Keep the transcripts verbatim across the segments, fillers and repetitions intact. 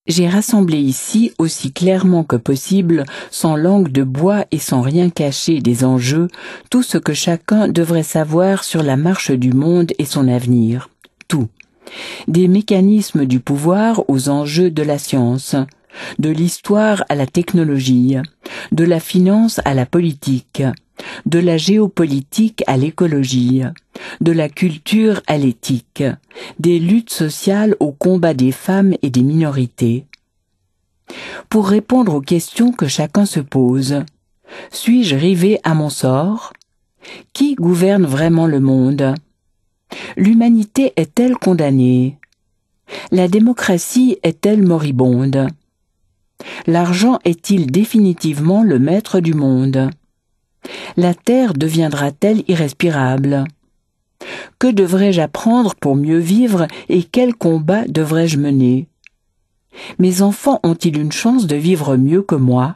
J'ai rassemblé ici, aussi clairement que possible, sans langue de bois et sans rien cacher des enjeux, tout ce que chacun devrait savoir sur la marche du monde et son avenir. Tout. Des mécanismes du pouvoir aux enjeux de la science, de l'histoire à la technologie, de la finance à la politique, de la géopolitique à l'écologie, de la culture à l'éthique, des luttes sociales au combat des femmes et des minorités. Pour répondre aux questions que chacun se pose, suis-je rivé à mon sort? Qui gouverne vraiment le monde? L'humanité est-elle condamnée? La démocratie est-elle moribonde? L'argent est-il définitivement le maître du monde? La terre deviendra-t-elle irrespirable? Que devrais-je apprendre pour mieux vivre et quel combat devrais-je mener? Mes enfants ont-ils une chance de vivre mieux que moi?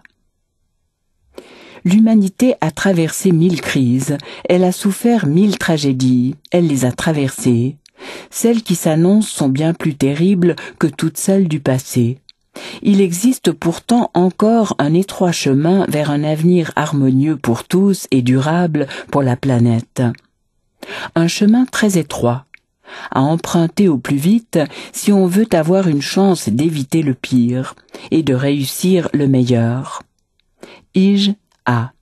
L'humanité a traversé mille crises, elle a souffert mille tragédies, elle les a traversées. Celles qui s'annoncent sont bien plus terribles que toutes celles du passé. Il existe pourtant encore un étroit chemin vers un avenir harmonieux pour tous et durable pour la planète. Un chemin très étroit, à emprunter au plus vite si on veut avoir une chance d'éviter le pire et de réussir le meilleur. I J A